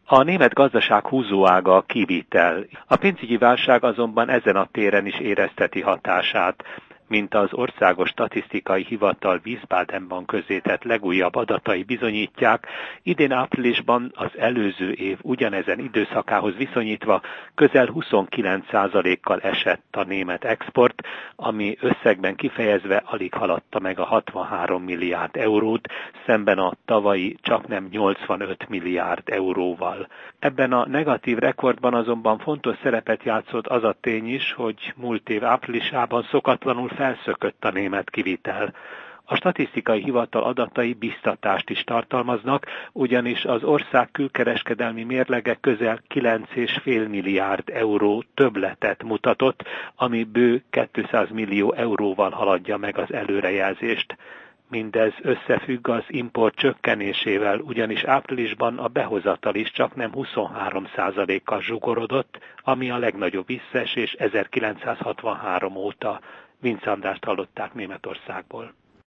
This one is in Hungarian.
A német gazdaság húzóága a kivitel. A pénzügyi válság azonban ezen a téren is érezteti hatását. Mint az Országos Statisztikai Hivatal Wiesbadenban közzétett legújabb adatai bizonyítják, idén áprilisban az előző év ugyanezen időszakához viszonyítva közel 29%-kal esett a német export, ami összegben kifejezve alig haladta meg a 63 milliárd eurót, szemben a tavalyi csaknem 85 milliárd euróval. Ebben a negatív rekordban azonban fontos szerepet játszott az a tény is, hogy múlt év áprilisában szokatlanul felszökött a német kivitel. A statisztikai hivatal adatai biztatást is tartalmaznak, ugyanis az ország külkereskedelmi mérlege közel 9,5 milliárd euró többletet mutatott, ami bő 200 millió euróval haladja meg az előrejelzést. Mindez összefügg az import csökkenésével, ugyanis áprilisban a behozatal is csaknem 23%-kal zsugorodott, ami a legnagyobb visszaesés 1963 óta. Vince Andrást hallották Németországból.